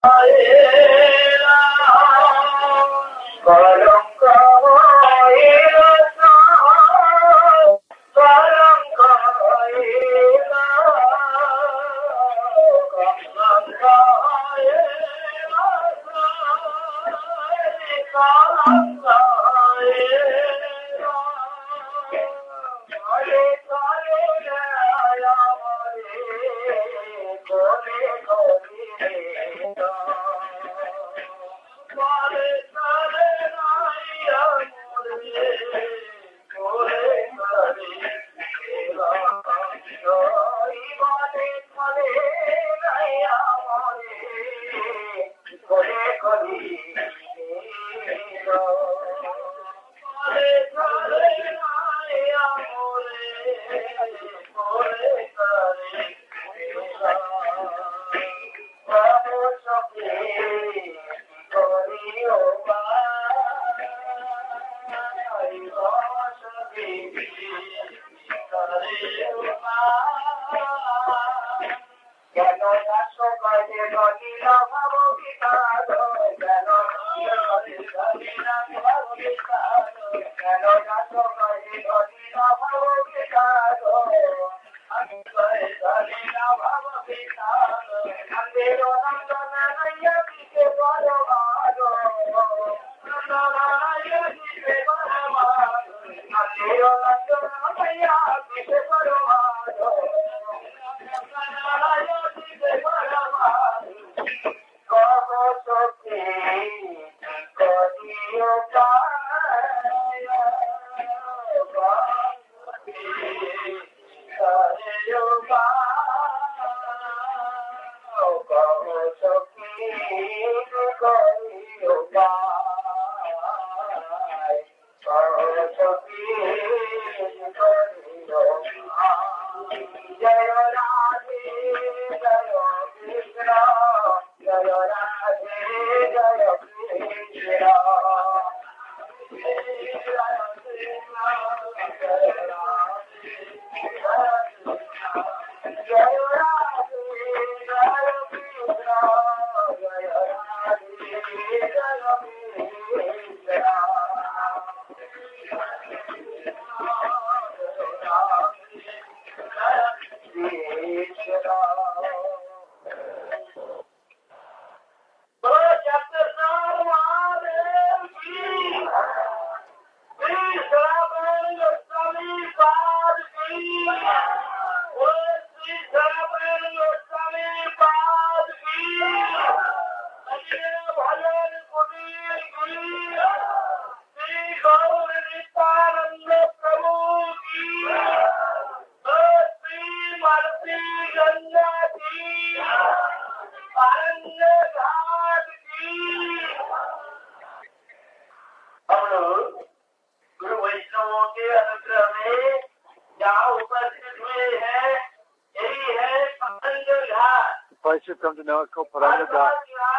place you've come to know is called Paranga Ghat.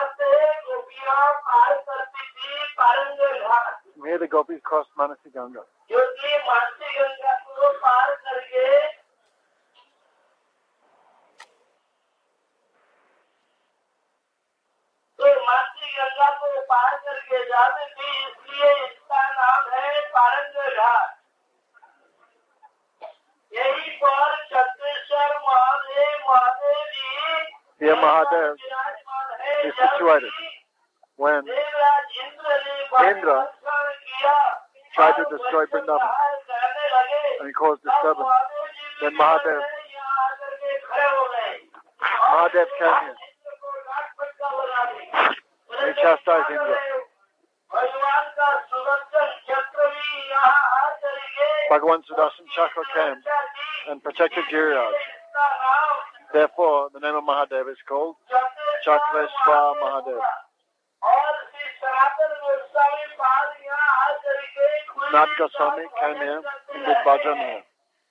From here the gopis crossed Manasi Ganga. Here Mahadev is situated. When Indra tried to destroy Vrindavan and he caused disturbance, then Mahadev came here. And he chastised Indra. Bhagavan Sudarshan Chakra came and protected Giriraj. Therefore, the name of Mahadev is called Chakreshwar Mahadev. Nath Goswami came here and did bhajan here.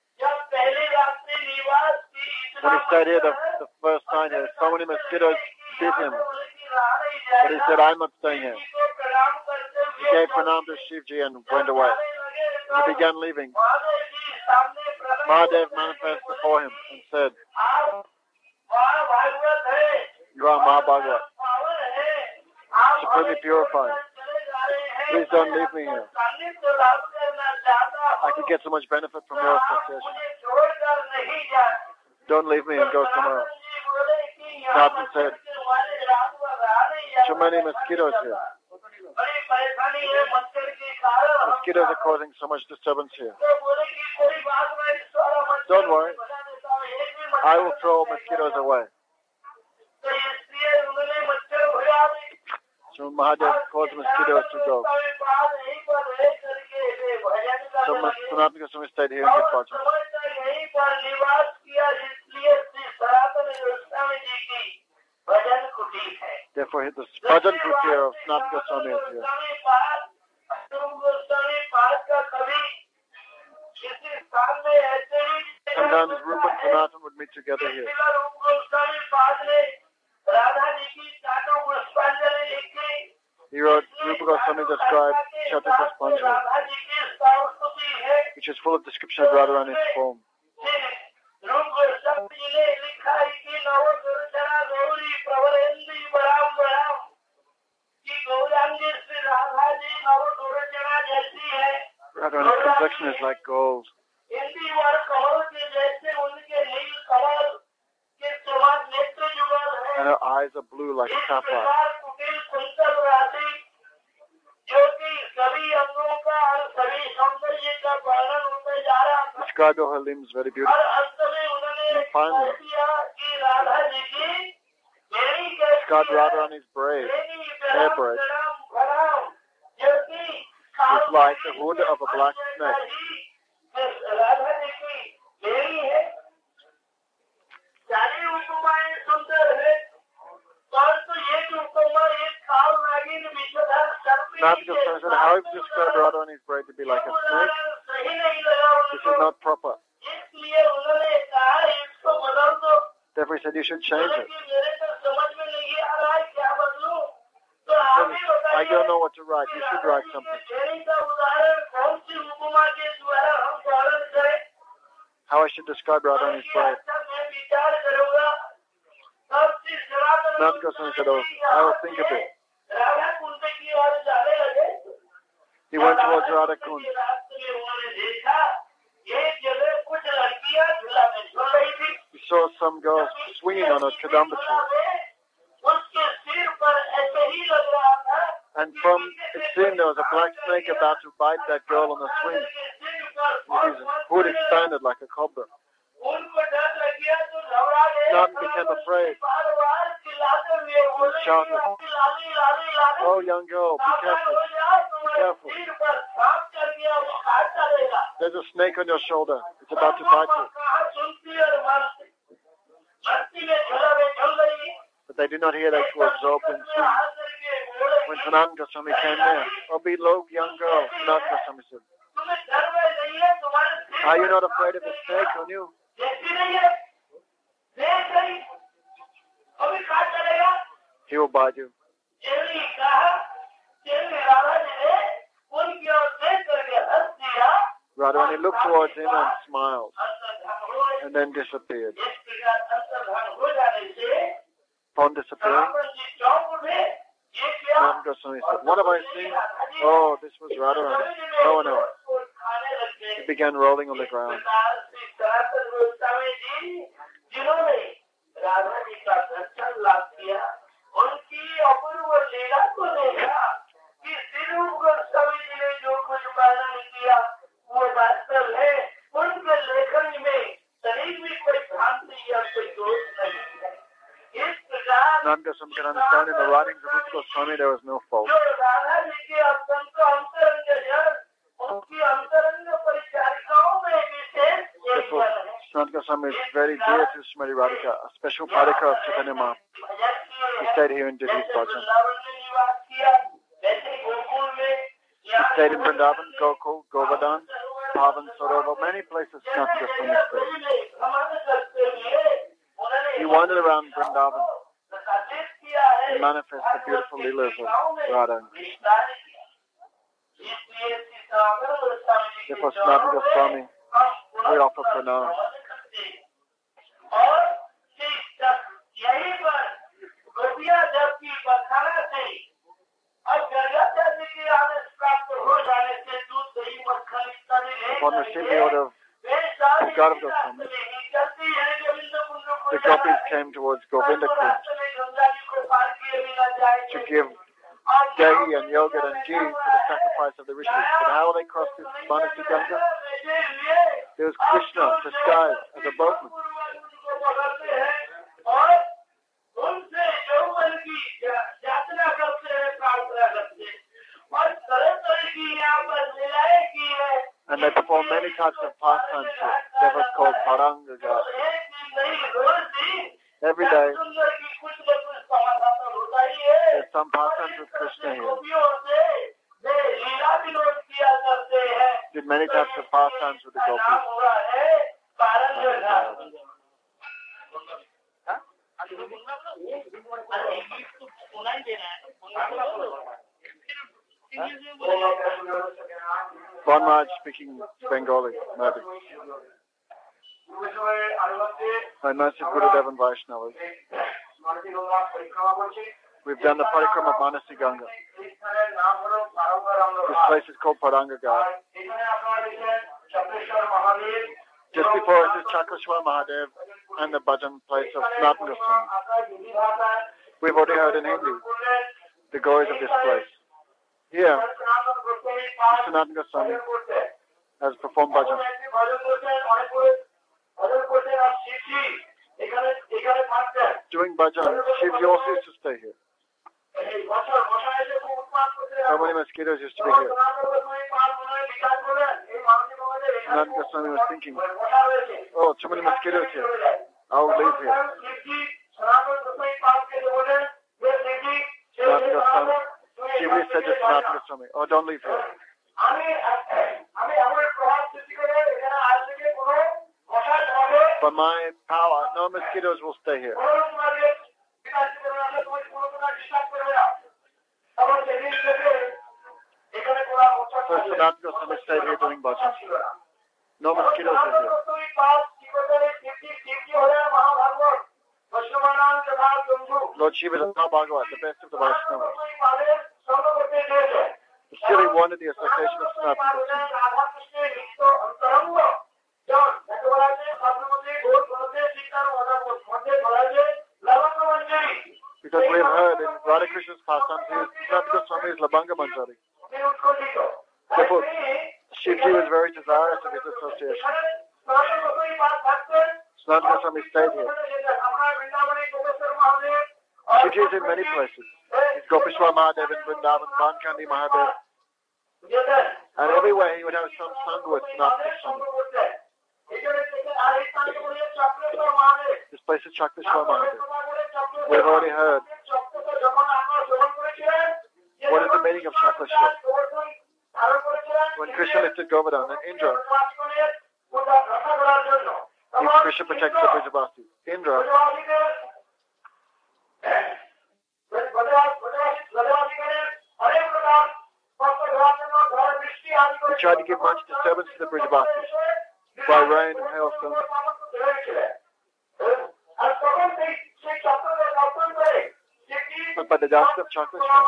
When he stayed here the first night here, so many mosquitoes bit him. But he said, I'm not staying here. He gave pranam to Shivji and went away. He began leaving. Mahadev manifested before him and said, you are Mahabhagavat. Let me purify. Please don't leave me here. I could get so much benefit from your association. Don't leave me and go somewhere else. Nathan said, too many mosquitoes here. Mosquitoes are causing so much disturbance here. Don't worry. I will throw mosquitoes away. So Mahadev caused mosquitoes to go. So Sanatana Goswami stayed here in Bhajan. Therefore, the Bhajan Kutir of Sanatana Goswami is here. Sometimes Rupa and Sanatana would meet together here. He wrote, Rupa Goswami described Chatu Puspanjali, which is full of description of Radharani's form. Radharani's complexion is like gold. And her eyes are blue like sapphire. Described all her limbs very beautifully. And finally, described Radharani's braid, hair braid. It's like the hood of a black snake. Nathan said, how have you described Radharani's braid to be like a snake? This is not proper. Therefore he said, you should change it. I don't know what to write. You should write something. How I should describe Radharani's braid. Nathan Goswami said, oh, I will think of it. He went towards Radha Kund. He saw some girl swinging on a kadamba tree. And from it seemed there was a black snake about to bite that girl on the swing. His hood expanded like a cobra. Nathan became afraid. He shouted, oh, young girl, be careful. Be careful. There's a snake on your shoulder. It's about to bite you. But they did not hear. They were absorbed in swing. When Sanatana Goswami came there, oh, be low, young girl, Sanatana Goswami said, are you not afraid of a snake on you? He will bite you. Radharani looked towards him and smiled, and then disappeared. Upon disappearing, Sanatana Goswami said, what have I seen? Oh, this was Radharani. No one else. He began rolling on the ground. Sanatana Goswami can understand in the writings of Rupa Goswami there was no fault. Therefore, Sanatana Goswami is very dear to Srimati Radhika, a special Padika of Chaitanya Mahaprabhu. He stayed here and did his bhajan. He stayed in Vrindavan, Gokul, Govardhan, Pavan, Sarovar, many places Sanatana Goswami stayed. He wandered around Vrindavan and manifested the beautiful leelas of Radha and Krishna. Therefore, Sanatana Goswami, we offer pranam. On receiving the order of Garv Goswami, the gopis came towards Govinda Kunj to give dahi and yogurt and ghee for the sacrifice of the rishis. But how they crossed this Manasi Ganga? There was Krishna disguised as a boatman. And they perform many types of pastimes here. That was called Paranga Ghat. Every day, there's some pastimes with Krishna here. Did many types of pastimes with the gopis. Bonraj speaking Bengali, maybe. My massive Gurudev and Vaishnavas. We've done the parikrama of Manasi Ganga. This place is called Paranga Ghat. Just before us is Chakreshwar Mahadev and the bhajan place of Sanatana Goswami. We've already heard in Hindi the glories of this place. Here, Sanatana Goswami has performed bhajan. Doing bhajan, Shivji also used to stay here. How many mosquitoes used to be here? Sanatana Goswami was thinking, oh, too many mosquitoes here. I'll leave here. Sanatana Goswami, Shivji said to Sanatana Goswami, oh, don't leave here. By my power, no mosquitoes will stay here. So Sanatana Goswami stayed here doing bhajan. No mosquitoes are here. Lord Shiva is now Bhagavat, the best of the Vaishnavas. Still he wanted the association of Sanatana Goswami. Because we have heard in Radha Krishna's pastimes, Sanatana Goswami is Labanga Manjari. Therefore, Shivji was very desirous of his association. Sanatana Goswami stayed here. Shivji is in many places. He's Gopeshwar Mahadev in Vrindavan, Bankandi Mahadev. And everywhere he would have some sangha with Sanatana Goswami. This place is Chakreshwar Mahadev. We've already heard. What is the meaning of Chakreshwar? When Krishna lifted Govardhan and Indra, Krishna protects the Brijavasi. Indra, he tried to give much disturbance to the Brijavasis by rain and hailstones. But by the darshan of Chakreshwar,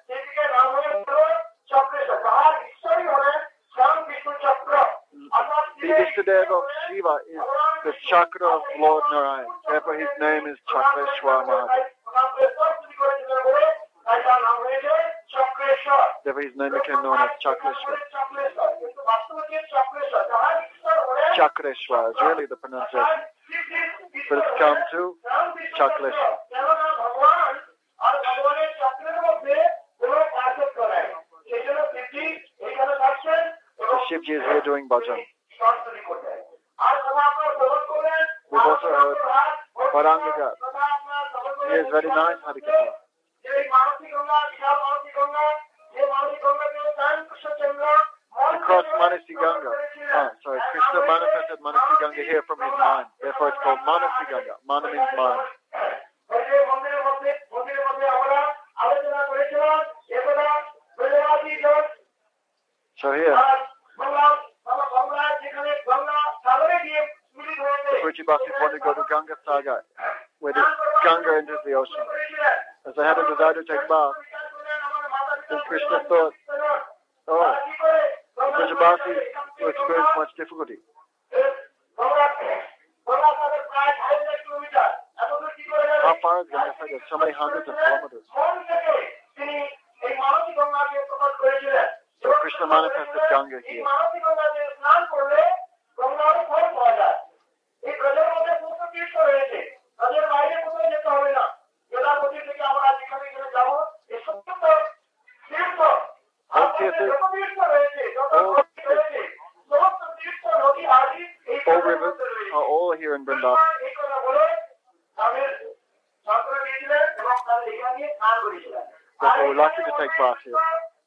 the Ishtadev of Shiva is the chakra of Lord Narayan. Therefore his name is Chakreshwar Mahadev. Therefore his name became known as Chakreshwar. Chakreshwar is really the pronunciation. But it's come to Chakreshwar. So Shivji is here doing bhajan. We've also heard Paranga Ghat. He is very nice Harikatha. To cross Manasi Ganga. Krishna manifested Manasi Ganga here from his mind. Therefore it's called Manasi Ganga. Mana means mind. So here, the Brijavasis wanted to go to Ganga Sagar, where the Ganga enters the ocean. As they had a desire to take bath, then Krishna thought, oh, the Brijavasis to experience much difficulty. How far is Ganga Sagar? So many hundreds of kilometers. So Krishna manifested Ganga here. All rivers are all here in Vrindavan. Therefore, we're lucky to take bath here.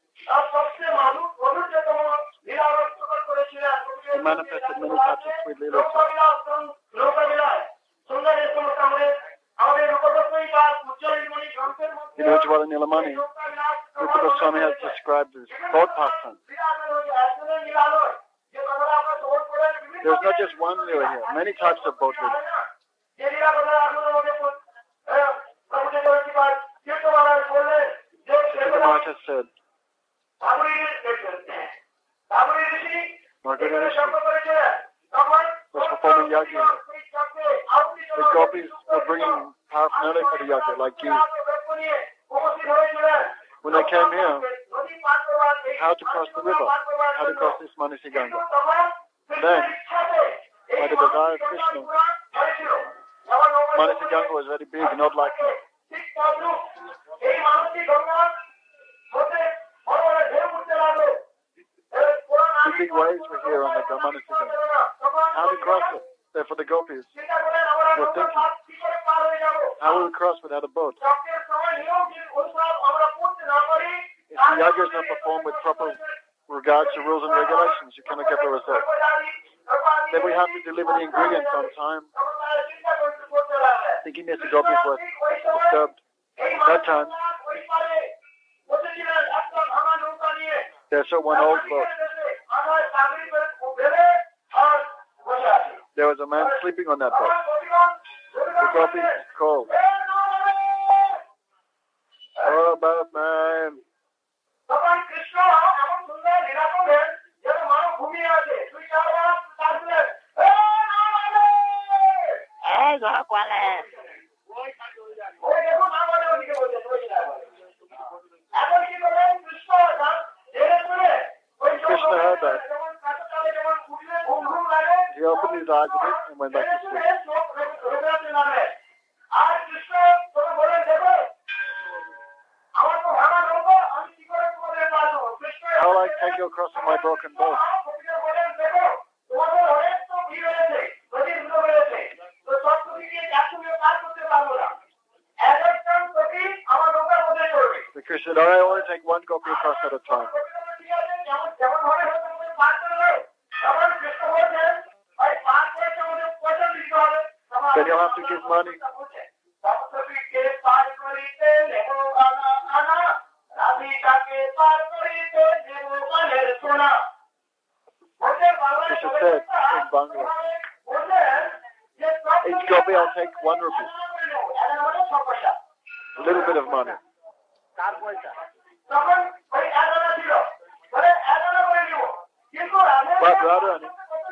He manifested many types of sweet leelas. In Ujjwala Nilamani, Rupa Goswami has described as boat pastime. There's not just one lila here, many types of boat leelas. The Maharaj said, Margari Rishi was performing yajna. The gopis were bringing paraphernalia for the yajna, like ghee. When they came here, how to cross the river, how to cross this Manasi Ganga. Then, by the desire of Krishna, Manasi Ganga was very big, not like that. The big waves were here on the Manasi Ganga. How to cross it? Therefore the gopis were thinking, how will we cross without a boat? If the yaga is not performed with proper regard to rules and regulations, you cannot get the result. Then we have to deliver the ingredients on time. Thinking that the gopis were disturbed. That time, they saw one old boat. There was a man sleeping on that boat. The gopis called, "Oh, about man." Krishna heard that. He opened his eyes a bit and went back to sleep. How will I take you across on my broken boat? The Krishna said, I only take one gopi across at a time. Then you'll have to give money. Krishna said in Bangla, each gopi I'll take 1 rupee. A little bit of money. But Radharani,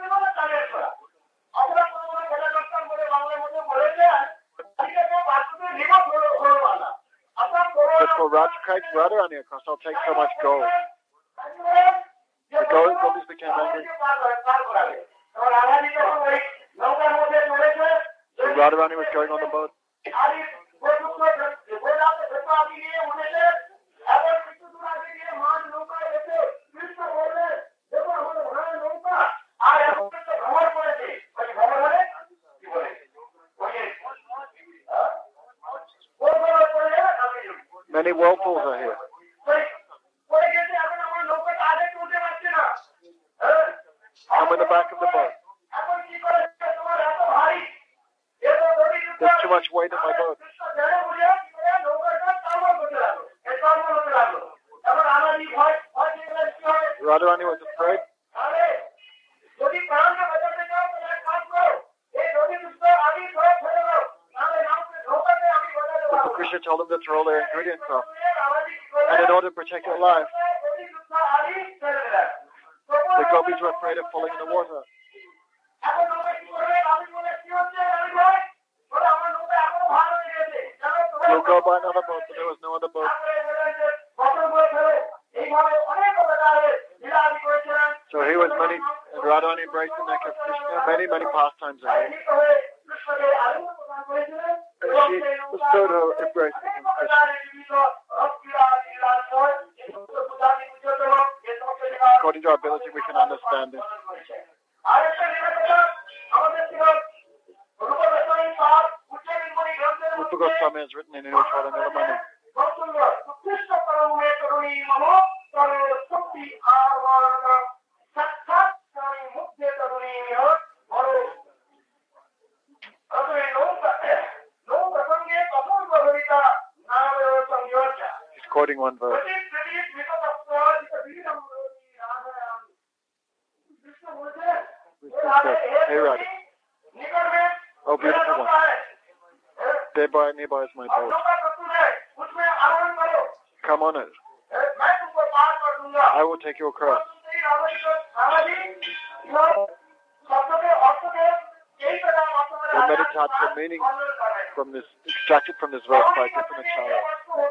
but for Radharani across, I'll take so much gold. The gopis became angry. So Radharani was going on the boat. Many whirlpools are here. I'm in the back of the boat. There's too much weight in my boat. Radharani was afraid. But Krishna told them to throw their ingredients off. And in order to protect their life, The gopis were afraid of falling in the water. We'll go by another boat, but there was no other boat. So he was many, and Radharani embraced the neck of Krishna, many pastimes ahead. And she bestowed her embracing him, Krishna. According to our ability, we can understand this. Rupa Goswami has written in Ujjvala Nilamani. He's quoting one verse. Hey Radha. Oh, beautiful one. Nearby is my boat. Come on it. I will take your cross. The meditative meaning from this, extracted from this verse by different acharyas.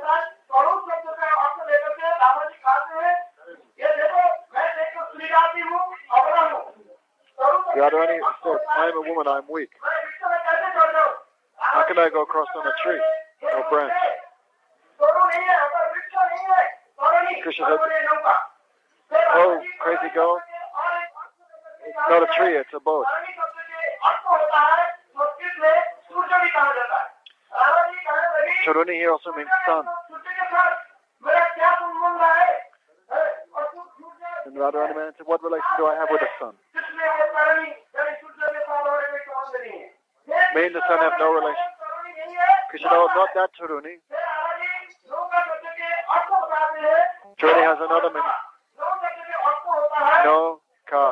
Radharani said, I am a woman, I am weak. How can I go across on a tree or branch? Krishna said, oh, crazy girl, it's not a tree, it's a boat. Taruni here also means sun. And Radharani said, what relation do I have with the sun? Me and the sun have no relation. Krishna, no, not that Taruni. Taruni has another meaning. No car.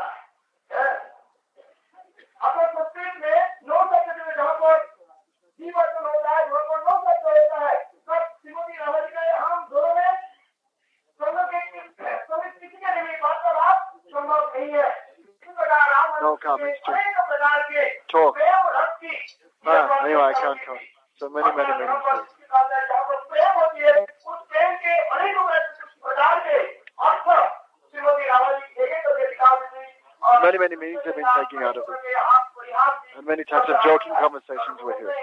No car means to talk. Anyway, I can't talk. So many meanings here. Many meanings have been taken out of it. And many types of joking conversations were here.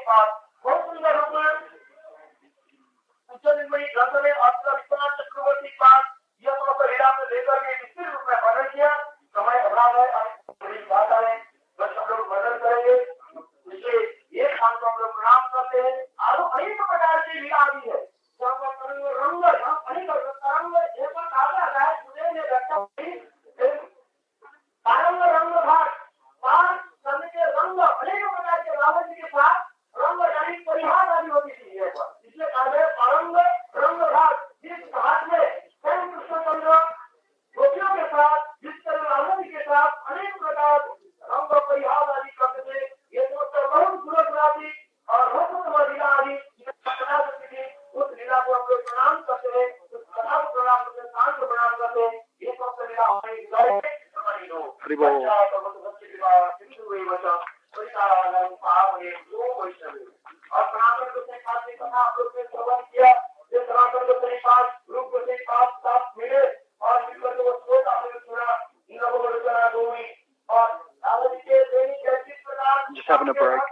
Just having a break.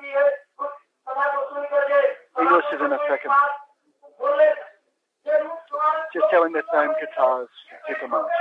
English is in a second. Just telling the same guitars different much.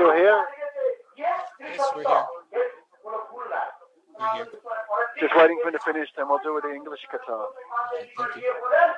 still here? Yes, we're here. We're here. Just waiting for him to finish, then we'll do with the English guitar. Okay, thank you.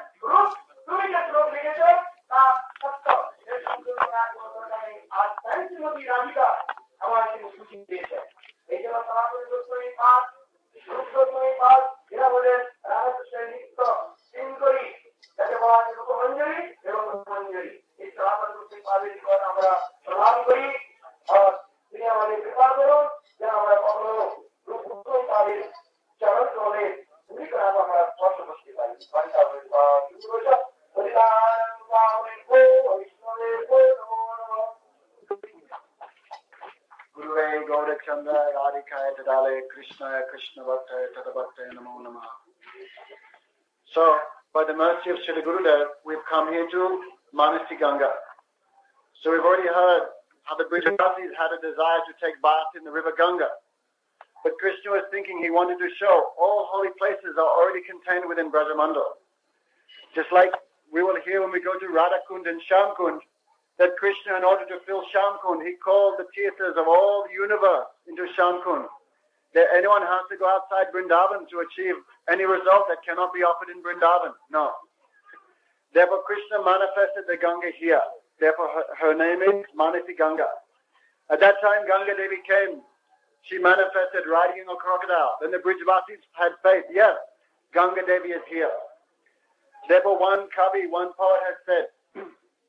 So, by the mercy of Srila Gurudev, we've come here to Manasi Ganga. So we've already heard how the Brijabasis had a desire to take bath in the river Ganga. But Krishna was thinking he wanted to show all holy places are already contained within Brajamandal. Just like we will hear when we go to Radhakund and Shamkund, that Krishna, in order to fill Shamkund, he called the tirthas of all the universe into Shamkund. That anyone has to go outside Vrindavan to achieve any result that cannot be offered in Vrindavan. No. Therefore, Krishna manifested the Ganga here. Therefore, her name is Manasi Ganga. At that time, Ganga Devi came. She manifested riding a crocodile. Then the Brijvasis had faith. Yes, Ganga Devi is here. Therefore, one Kavi, one poet has said,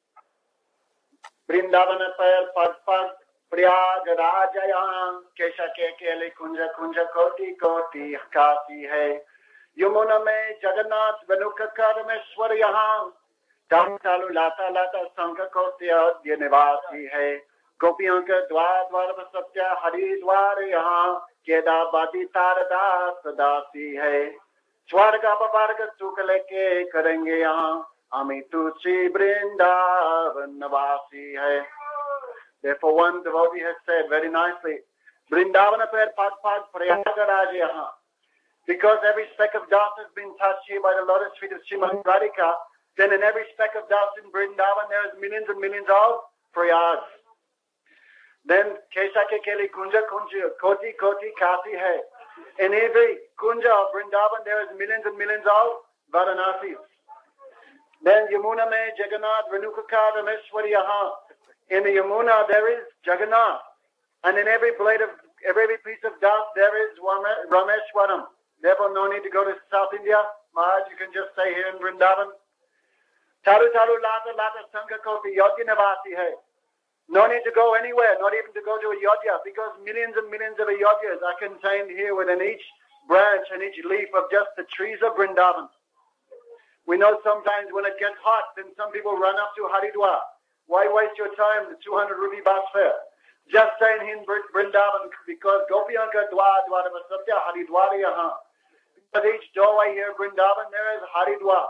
Vrindavana per pad Priyag Rajayam Kesha Kekele Kunja Kunja Koti Koti Kasi Hai Yamuna Me Jagannath Venuka Karameshwar Yahan Tam Talu Lata Lata Sanka Koti Adya Nivasi Hai Gopiyan Ka Dwar Dwar Vasatya Hari Dwar Yahan Keda Badi Tarada Sadasi Hai Swarga Babarga Sukh Leke Karenge Yahan Ami Tusi Vrindavan Navasi Hai. Therefore, one devotee has said very nicely, Vrindavana per pad pad Prayagaraj yaha. Because every speck of dust has been touched here by the lotus feet of Srimati Radhika, then in every speck of dust in Vrindavan there is millions and millions of Prayags. Then Kesha Kekeli Kunja Kunja Koti Koti Kasi Hai. In every Kunja of Vrindavan there is millions and millions of Varanasis. Then Yamuna Me Jagannath Renukaka Rameshwari yaha. In the Yamuna there is Jagannath, and in every piece of dust there is Rameshwaram. Therefore, no need to go to South India. Maharaj, you can just stay here in Vrindavan. Taru Taru Lata Lata Sangha Koti Yodya Navasi Hai. No need to go anywhere, not even to go to Ayodhya, because millions and millions of Ayodhyas are contained here within each branch and each leaf of just the trees of Vrindavan. We know sometimes when it gets hot, then some people run up to Haridwar. Why waste your time, the 200 rupee bus fare? Just stay in Vrindavan because Gopiyanka Dwar Dwar Vasatya Haridwar yaha. Because each doorway here in Vrindavan there is Haridwar.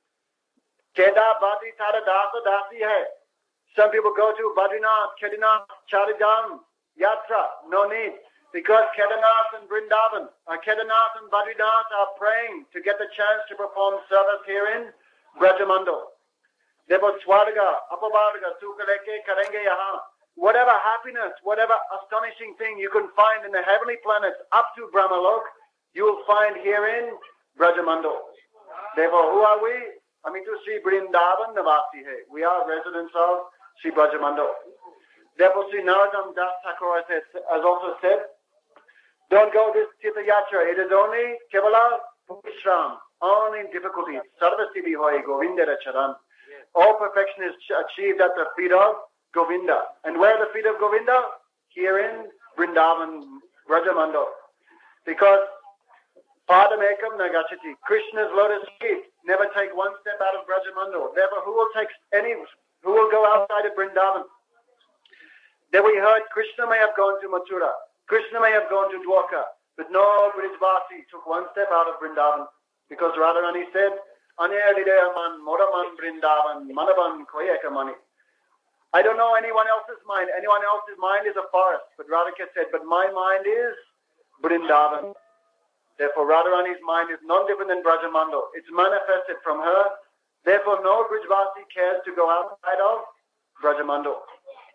Keda Badi Tara Dasa Dasi hai. Some people go to Badrinath, Kedarnath, Charidham, Yatra. No need. Because Kedarnath and Vrindavan, Kedarnath and Badrinath are praying to get the chance to perform service here in Brajamandal. Therefore, Swarga, Apavarga, Sukhaleke, Karenge Yaha. Whatever happiness, whatever astonishing thing you can find in the heavenly planets up to Brahmalok, you will find here in Brajamandal. Therefore, who are we? Amitu Sri Vrindavan Navasi Hai. We are residents of Sri Brajamandal. Therefore, Sri Narottam Das Thakur has also said, don't go this Tirtha Yatra. It is only Kevala Purishram, only difficulties. Sarvasiddhi Hoy Govindara Charan. All perfection is achieved at the feet of Govinda. And where are the feet of Govinda? Here in Vrindavan, Brajamandal. Because Padam Ekam Nagachati, Krishna's lotus feet never take one step out of Brajamandal. Therefore, who will go outside of Vrindavan? Then we heard Krishna may have gone to Mathura. Krishna may have gone to Dwarka. But no Brijvasi took one step out of Vrindavan. Because Radharani said, Anayadidayaman, Moraman, Vrindavan, Manavan, Koyekamani. I don't know anyone else's mind. Anyone else's mind is a forest. But Radhika said, but my mind is Vrindavan. Therefore, Radharani's mind is none different than Brajamandal. It's manifested from her. Therefore, no Brijvasi cares to go outside of Brajamandal.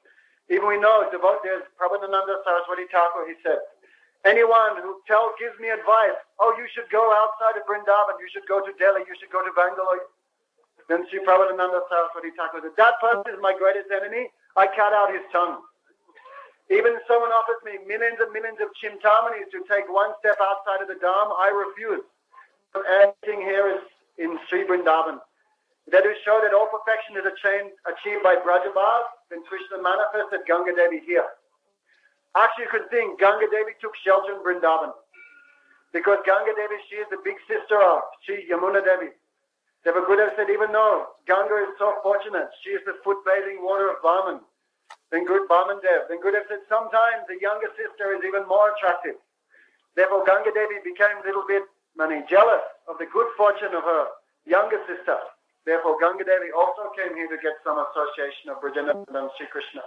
Even we know, there's Prabhupada Saraswati Thakur, he said, anyone who gives me advice, oh, you should go outside of Vrindavan, you should go to Delhi, you should go to Bangalore. Then Sri Prabhupada Saraswati Thakur said, that person is my greatest enemy, I cut out his tongue. Even if someone offers me millions and millions of chintamanis to take one step outside of the Dham, I refuse. Everything here is in Sri Vrindavan. That is show that all perfection is achieved by Brajabhas, then Krishna manifested Ganga Devi here. Actually, you could think Ganga Devi took shelter in Vrindavan. Because Ganga Devi, she is the big sister of Sri Yamuna Devi. Devagurudev said, even though Ganga is so fortunate, she is the foot-bathing water of Vaman. Then Vaman Dev. Then Gurudev said, sometimes the younger sister is even more attractive. Therefore, Ganga Devi became a little bit jealous of the good fortune of her younger sister. Therefore, Ganga Devi also came here to get some association of Brajananda and Sri Krishna.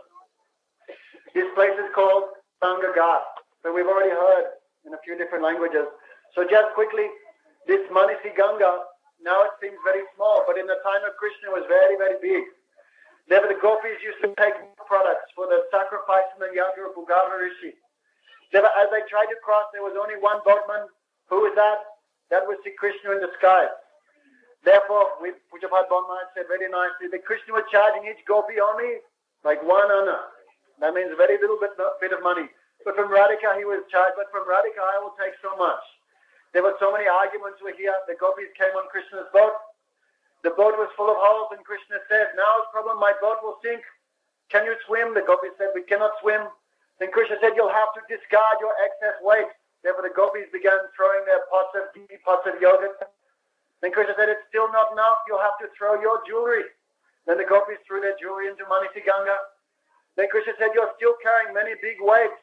This place is called Sangha Ghat, but we've already heard in a few different languages. So just quickly, this Manisi Ganga, now it seems very small, but in the time of Krishna it was very, very big. Therefore, the gopis used to take products for the sacrifice and the yajna of Bhugava Rishi. Therefore, as they tried to cross, there was only one boatman. Who was that? That was Sri Krishna in the sky. Therefore, Pujapad Bon Maharaj said very nicely that Krishna was charging each gopi only like 1 anna. That means a very little bit of money. But from Radhika he was charged, but from Radhika I will take so much. There were so many arguments were here. The gopis came on Krishna's boat. The boat was full of holes and Krishna said, now it's problem my boat will sink. Can you swim? The gopis said, we cannot swim. Then Krishna said, you'll have to discard your excess weight. Therefore the gopis began throwing their pots of ghee, pots of yogurt. Then Krishna said, it's still not enough, you'll have to throw your jewelry. Then the gopis threw their jewelry into Manisi Ganga. Then Krishna said, you're still carrying many big weights.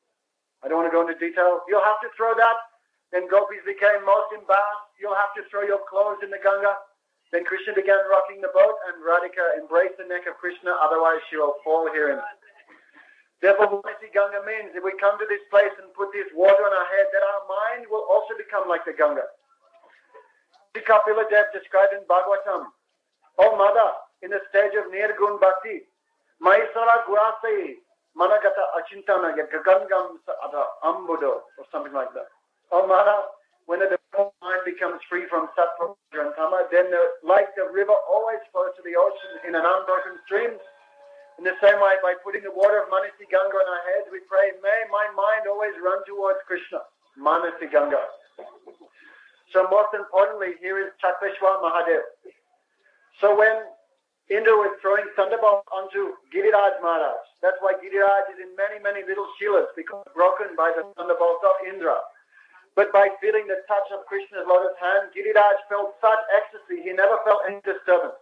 I don't want to go into detail. You'll have to throw that. Then gopis became most embarrassed. You'll have to throw your clothes in the Ganga. Then Krishna began rocking the boat and Radhika embraced the neck of Krishna, otherwise she will fall herein. Therefore, Manisi Ganga means if we come to this place and put this water on our head, that our mind will also become like the Ganga. Sri Kapila Dev described in Bhagavatam, O mother, in the stage of Nirgun Bhakti, Maisara Gurasai, Managata Achintana, Gagangam Ambudo, or something like that. O mother, when the mind becomes free from Sattva and Tama, then like the river always flows to the ocean in an unbroken stream. In the same way, by putting the water of Manisi Ganga on our heads, we pray, may my mind always run towards Krishna, Manisi Ganga. So most importantly, here is Chakreshwar Mahadev. So when Indra was throwing thunderbolt onto Giriraj Maharaj, that's why Giriraj is in many, many little shilas, because broken by the thunderbolts of Indra. But by feeling the touch of Krishna's lotus hand, Giriraj felt such ecstasy, he never felt any disturbance.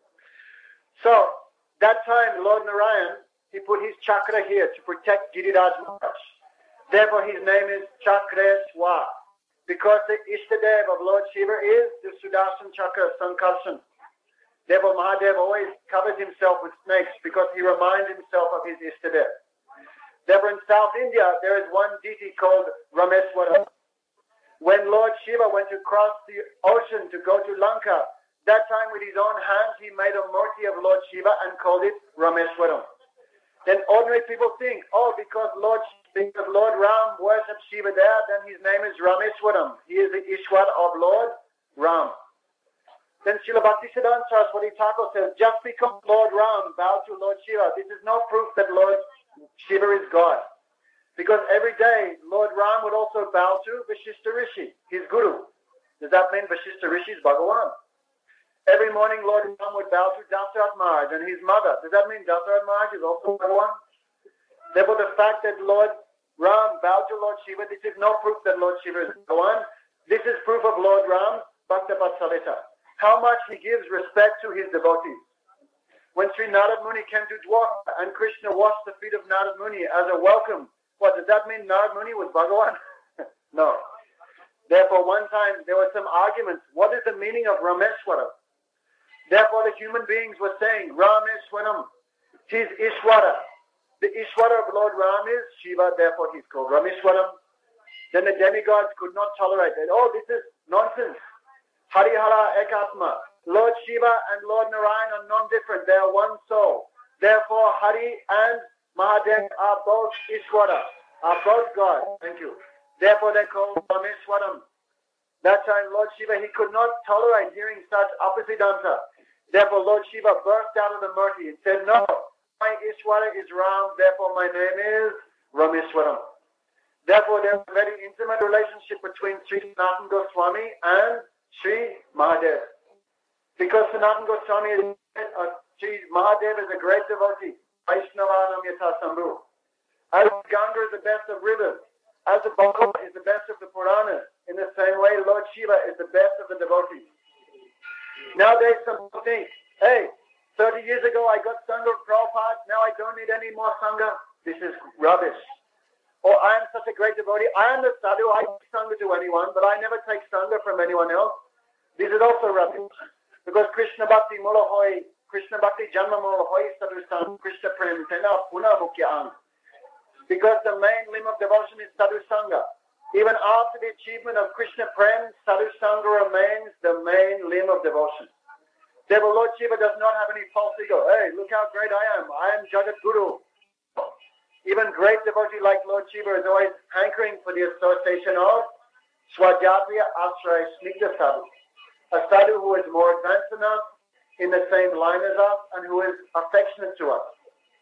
So, that time Lord Narayan, he put his chakra here to protect Giriraj Maharaj. Therefore his name is Chakreshwar. Because the Ishtadev of Lord Shiva is the Sudarshan Chakra Sankarshan. Therefore Mahadev always covers himself with snakes because he reminds himself of his Ishtadev. Therefore in South India there is one deity called Rameswaram. When Lord Shiva went to cross the ocean to go to Lanka, that time with his own hands he made a murti of Lord Shiva and called it Rameswaram. Then ordinary people think, oh, because Lord Ram worships Shiva there, then his name is Rameswaram. He is the Ishwar of Lord Ram. Then Srila Bhaktisiddhanta Saraswati Thakur says, just because Lord Ram bowed to Lord Shiva, this is no proof that Lord Shiva is God. Because every day, Lord Ram would also bow to Vashishta Rishi, his guru. Does that mean Vashishta Rishi is Bhagavan? Every morning, Lord Ram would bow to Dasarath Maharaj and his mother. Does that mean Dasarath Maharaj is also Bhagavan? Therefore, the fact that Lord Ram bowed to Lord Shiva, this is no proof that Lord Shiva is Bhagavan. This is proof of Lord Ram, Bhakta Vatsalita. How much he gives respect to his devotees. When Sri Narad Muni came to Dwarka and Krishna washed the feet of Narad Muni as a welcome, what, does that mean Narad Muni was Bhagavan? No. Therefore, one time there were some arguments. What is the meaning of Rameswaram? Therefore, the human beings were saying, Rameswaram, he is Ishwara. The Ishwara of Lord Ram is Shiva, therefore he is called Rameswaram. Then the demigods could not tolerate that. Oh, this is nonsense. Harihara Ekatma. Lord Shiva and Lord Narayan are non-different. They are one soul. Therefore, Hari and Mahadev are both Ishwara, are both God. Thank you. Therefore they call Rameshwaram. That time Lord Shiva, he could not tolerate hearing such opposite answer. Therefore Lord Shiva burst out of the murti and said, no, my Ishwara is Ram, therefore my name is Rameshwaram. Therefore there is a very intimate relationship between Sri Sanatana Goswami and Sri Mahadev. Because Sanatana Goswami is Sri Mahadev is a great devotee. Vaishnavanam Yatha Sambhu. As Ganga is the best of rivers, as the Bhagavad is the best of the Puranas, in the same way Lord Shiva is the best of the devotees. Nowadays some people think, hey, 30 years ago I got Sangha of Prabhupada, now I don't need any more Sangha. This is rubbish. Or I am such a great devotee, I am the sadhu, I give Sangha to anyone, but I never take Sangha from anyone else. This is also rubbish. Because Krishna Bhakti Mula Hoy, Krishna Bhakti Janma Mula Hoy, Sadhu Sangha, Krishna Prem Tena Puna Mukya Ang. Because the main limb of devotion is Sadhu Sangha. Even after the achievement of Krishna Prem, Sadhu Sangha remains the main limb of devotion. Therefore Lord Shiva does not have any false ego. Hey, look how great I am Jagat Guru. Even great devotee like Lord Shiva is always hankering for the association of Swadhyatya Ashraya Snigdha Sadhu. A sadhu who is more advanced than us, in the same line as us, and who is affectionate to us.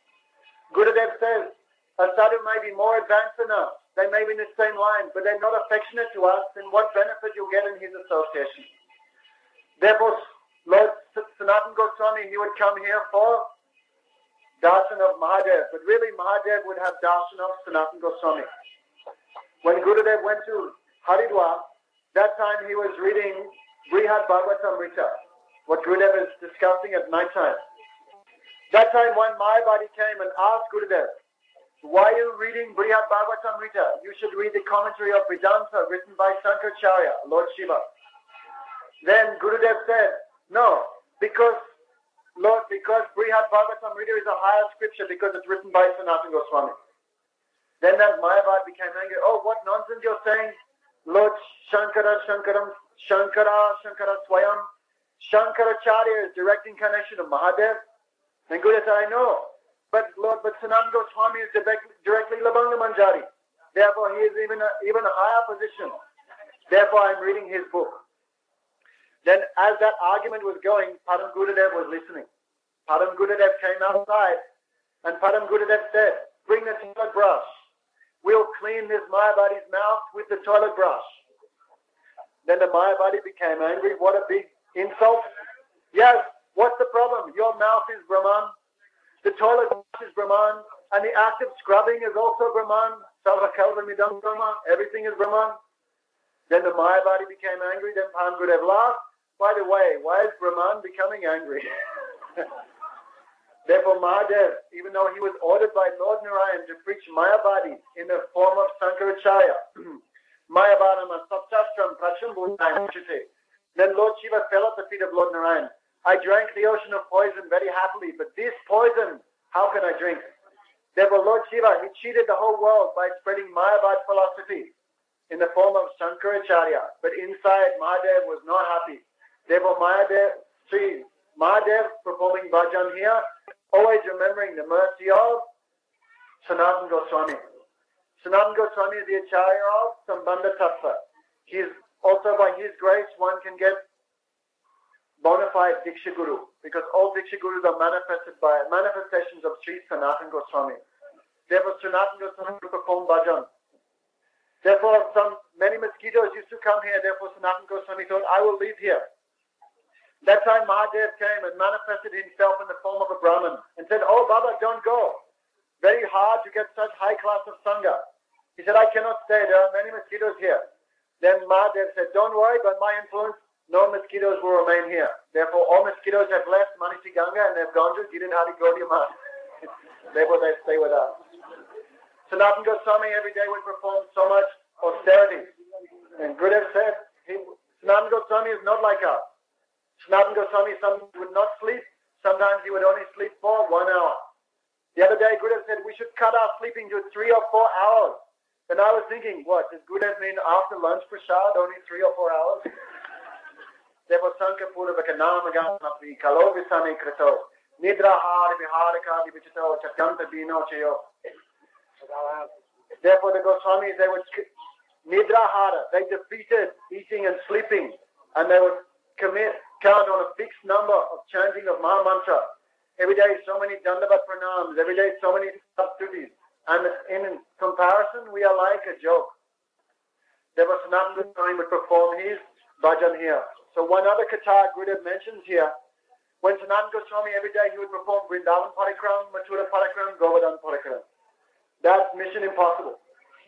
Gurudev says, a sadhu may be more advanced than us, they may be in the same line, but they're not affectionate to us, then what benefit you'll get in his association? Therefore, Lord Sanatana Goswami, he would come here for darshan of Mahadev, but really Mahadev would have darshan of Sanatana Goswami. When Gurudev went to Haridwar, that time he was reading Brihad Bhagavatamrita, what Gurudev is discussing at night time. That time one Mayavadi came and asked Gurudev, why are you reading Brihad Bhagavatamrita? You should read the commentary of Vedanta written by Sankaracharya, Lord Shiva. Then Gurudev said, no, because Brihad Bhagavatamrita is a higher scripture because it's written by Sanatana Goswami. Then that Mayavad became angry. Oh, what nonsense you're saying? Lord Shankara Swayam. Shankaracharya is direct incarnation of Mahadev. And Gurudev said, I know. But Sanatana Goswami is directly Labanga Manjari. Therefore, he is even a higher position. Therefore, I'm reading his book. Then, as that argument was going, Padam Gurudev was listening. Padam Gurudev came outside, and Padam Gurudev said, bring the toilet brush. We'll clean this Mayavadi's mouth with the toilet brush. Then the Mayavadi became angry. What a big insult. Yes, what's the problem? Your mouth is Brahman. The toilet brush is Brahman, and the act of scrubbing is also Brahman. Everything is Brahman. Then the Mayavadi became angry. Then Padam Gurudev laughed. By the way, why is Brahman becoming angry? Therefore Mahadev, even though he was ordered by Lord Narayan to preach Mayavadi in the form of Sankaracharya, Mayavadam Saptastram Pracham Bhutayam Chute, then Lord Shiva fell at the feet of Lord Narayan. I drank the ocean of poison very happily, but this poison, how can I drink? Therefore Lord Shiva, he cheated the whole world by spreading Mayavad philosophy in the form of Sankaracharya. But inside, Mahadev was not happy. Therefore Sri Mahadev performing bhajan here, always remembering the mercy of Sanatana Goswami. Sanatana Goswami is the Acharya of Sambandha Tattva. Also by his grace one can get bona fide Diksha Guru, because all Diksha Gurus are manifestations of Sri Sanatana Goswami. Therefore Sanatana Goswami will perform bhajan. Therefore many mosquitoes used to come here, therefore Sanatana Goswami thought, I will leave here. That time Mahadev came and manifested himself in the form of a Brahmin and said, oh Baba, don't go. Very hard to get such high class of Sangha. He said, I cannot stay, there are many mosquitoes here. Then Mahadev said, don't worry, by my influence, no mosquitoes will remain here. Therefore all mosquitoes have left Manishi Ganga and they've gone to Girinhari Gaudiya Math. Therefore they stay with us. Sanatana Goswami every day would perform so much austerity. And Gurudev said, Sanatana Goswami is not like us. Sanatana Goswami sometimes would not sleep, sometimes he would only sleep for 1 hour. The other day Gurudev said we should cut our sleeping to 3 or 4 hours. And I was thinking, what, does Gurudev mean after lunch prasad only 3 or 4 hours? Therefore Sanka Puravaka Namaganapi Kalo Visami Krato. Nidra Hari Viharaka Vichito Chakanta Dino Cheo. Therefore, the Goswamis, they would Nidra Hara, they defeated eating and sleeping, and they would count on a fixed number of chanting of Maha Mantra. Every day, so many Dandavat Pranams, every day, so many Stutis. And in comparison, we are like a joke. There was Sanatana Goswami would perform his bhajan here. So one other Katha Gurudev mentions here, when Sanatana Goswami every day he would perform Vrindavan Parikram, Mathura Parikram, Govardhan Parikram. That's mission impossible.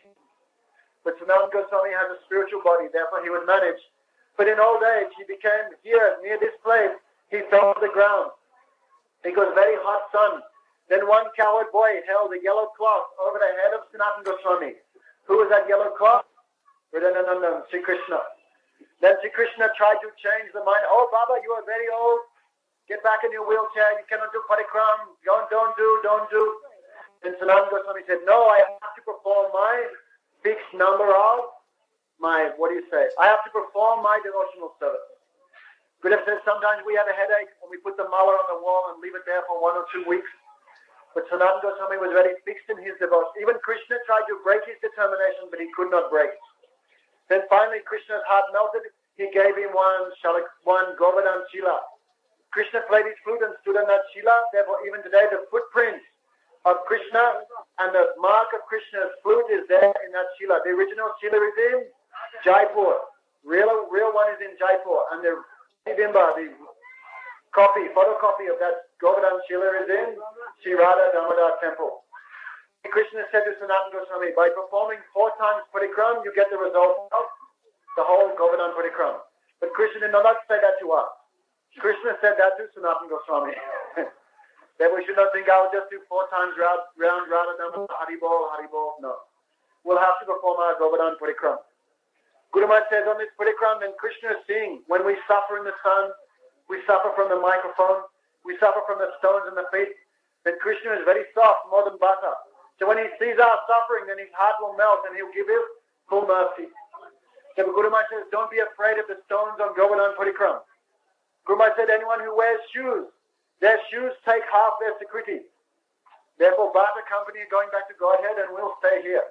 But Sanatana Goswami has a spiritual body, therefore he would manage. But in old age, he became here, near this place, he fell to the ground. Because very hot sun. Then one coward boy held a yellow cloth over the head of Sanatana Goswami. Who was that yellow cloth? Radhananandam, Sri Krishna. Then Sri Krishna tried to change the mind. Oh, Baba, you are very old. Get back in your wheelchair. You cannot do parikram. Don't do. And Sanatana Goswami said, no, I have to perform my fixed number of my, I have to perform my devotional service. Gurudev says sometimes we have a headache and we put the mala on the wall and leave it there for 1 or 2 weeks. But Sanatana Goswami was very fixed in his devotion. Even Krishna tried to break his determination, but he could not break it. Then finally Krishna's heart melted. He gave him one Govardhan Shila. Krishna played his flute and stood on that Shila. Therefore, even today, the footprints of Krishna and the mark of Krishna's flute is there in that Shila. The original Shila is in Jaipur. Real one is in Jaipur. And the Bimba, the photocopy of that Govardhan Shila is in Sri Radha Damodar temple. Krishna said to Sanatana Goswami, by performing 4 times parikram, you get the result of the whole Govardhan parikram. But Krishna did not say that to us. Krishna said that to Sanatana Goswami. That we should not think, I will just do 4 times round Radha Damodar, Haribol. No. We'll have to perform our Govardhan parikram. Guru Maharaj says on this parikram, then Krishna is seeing, when we suffer in the sun, we suffer from the microphone, we suffer from the stones in the feet, then Krishna is very soft, more than butter. So when he sees our suffering, then his heart will melt and he'll give his full mercy. So Guru Maharaj says, don't be afraid of the stones on Govardhan Parikram. Guru Maharaj said, anyone who wears shoes, their shoes take half their security. Therefore, Bharata Company are going back to Godhead and we'll stay here.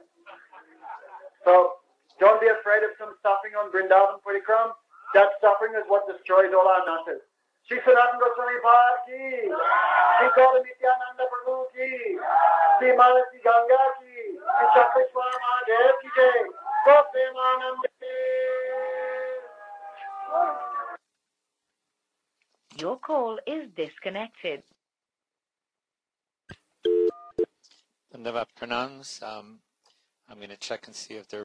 So don't be afraid of some suffering on Vrindavan Parikram. That suffering is what destroys all our nasas. Shri Sanatana Goswami Bhar ki, Shri Gaura Nityananda Prabhu ki, Shri Manasi Ganga ki, Shri Chakreshwar Mahadev ki jai, God Premanand. Your call is disconnected. Dandavat pranams. I'm going to check and see if they're